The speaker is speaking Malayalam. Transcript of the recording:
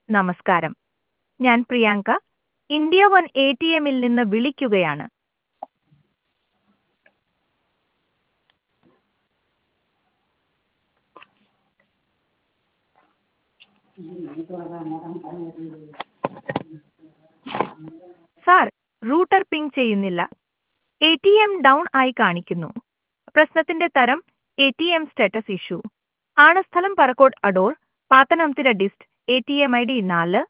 നമസ്കാരം. ഞാൻ പ്രിയാങ്ക, ഇന്ത്യ വൺ ATMൽ നിന്ന് വിളിക്കുകയാണ്. സാർ, റൂട്ടർ പിങ് ചെയ്യുന്നില്ല. ATM ഡൗൺ ആയി കാണിക്കുന്നു. പ്രശ്നത്തിന്റെ തരം ATM സ്റ്റാറ്റസ് ഇഷ്യൂ. ആണ് സ്ഥലം പറക്കോട് അടൂർ, പാത്തനംതിട്ട ഡിസ്റ്റ്, ATM ID 4